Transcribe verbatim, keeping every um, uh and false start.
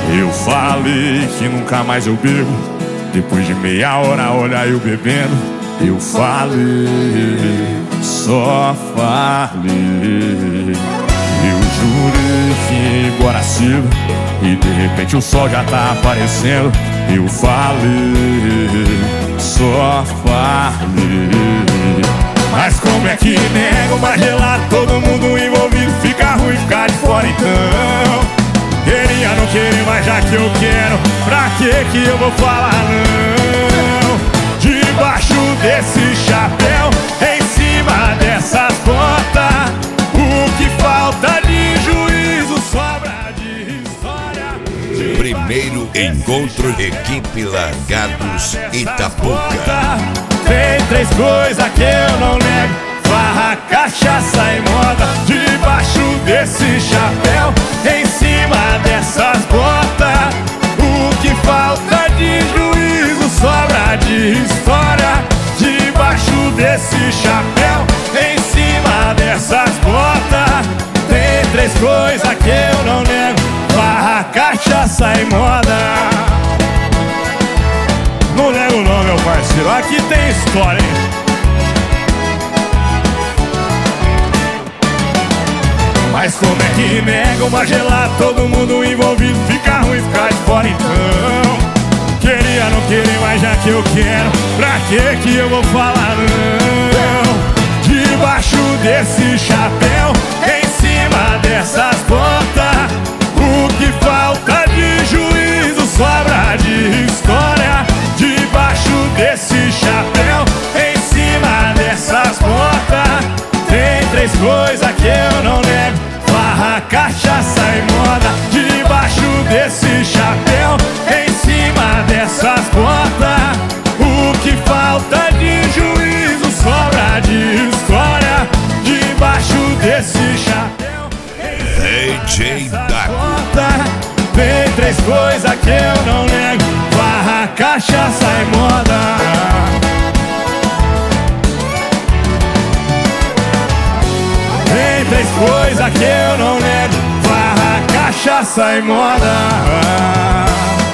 Eu falei que nunca mais eu bebo. Depois de meia hora, olha eu bebendo. Eu falei, só falei. Eu jurei que ia embora cedo e de repente o sol já tá aparecendo. Eu falei, só falei. Mas como é que nego uma gelada? Todo mundo envolvido fica ruim ficar de fora então. Queria não querer, mas já que eu quero, pra que que eu vou falar não? Debaixo desse chapéu, em cima dessas botas, o que falta de juízo sobra de história de... Primeiro encontro equipe Largados Itapuca. Tem três coisas que eu não nego: farra, cachaça e moda. Debaixo desse chapéu, em cima dessas botas, o que falta de juízo sobra de história. Debaixo desse chapéu, em cima dessas botas, tem três coisas que eu não nego: farra, cachaça e moda. Não nego não, meu parceiro, aqui tem história, hein? Mas como é que nega uma gelada? Todo mundo envolvido fica ruim ficar de fora então. Queria não querer, mas já que eu quero, pra que que eu vou falar não? Debaixo desse chapéu, em cima dessas botas, o que falta de juízo sobra de história. Debaixo desse chapéu, em cima dessas botas, tem três coisas que eu não nego: farra, cachaça e moda. Debaixo desse chapéu, em cima dessas botas, o que falta de juízo sobra de história. Debaixo desse chapéu, D J Dago. tem três coisas que eu não nego: farra, cachaça e moda. Tem três coisas que eu não nego: farra, cachaça e moda.